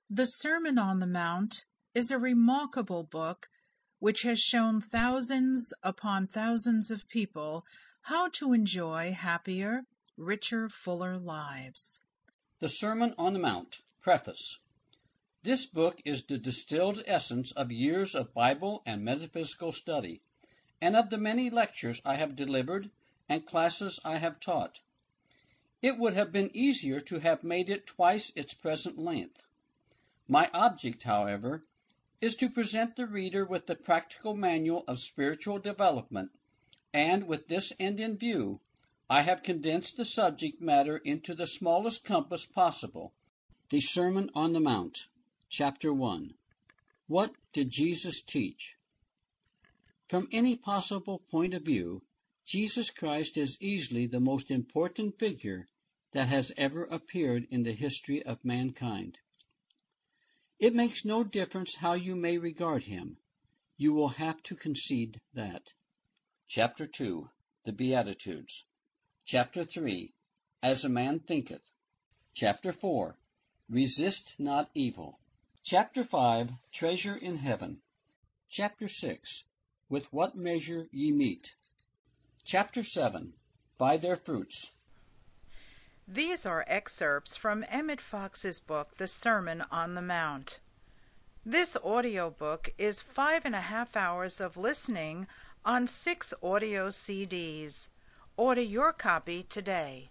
The Sermon on the Mount is a remarkable book which has shown thousands upon thousands of people how to enjoy happier, richer, fuller lives. The Sermon on the Mount, Preface. This book is the distilled essence of years of Bible and metaphysical study, and of the many lectures I have delivered and classes I have taught. It would have been easier to have made it twice its present length. My object, however, is to present the reader with the practical manual of spiritual development, and with this end in view, I have condensed the subject matter into the smallest compass possible. The Sermon on the Mount, Chapter 1. What did Jesus teach? From any possible point of view, Jesus Christ is easily the most important figure that has ever appeared in the history of mankind. It makes no difference how you may regard him. You will have to concede that. Chapter 2. The Beatitudes. Chapter 3. As a Man Thinketh. Chapter 4. Resist not evil. Chapter 5. Treasure in Heaven. Chapter 6. With what measure ye meet. Chapter 7. By their fruits. These are excerpts from Emmett Fox's book, The Sermon on the Mount. This audiobook is 5.5 hours of listening on 6 audio CDs. Order your copy today.